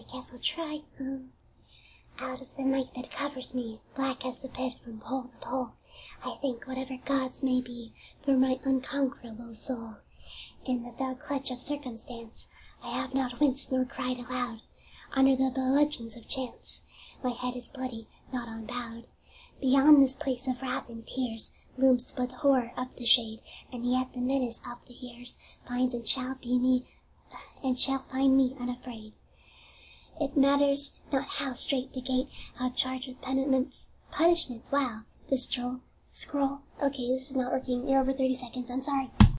guess I'll try. Out of the night that covers me, black as the pit from pole to pole, I thank whatever gods may be for my unconquerable soul. In the fell clutch of circumstance, I have not winced nor cried aloud. Under the bludgeons of chance, my head is bloody, not unbowed. Beyond this place of wrath and tears looms but horror up the shade, and yet the menace of the years finds and shall find me unafraid. It matters not how strait the gate, how charged with punishments. Wow, the scroll. Okay, this is not working. You're over 30 seconds. I'm sorry.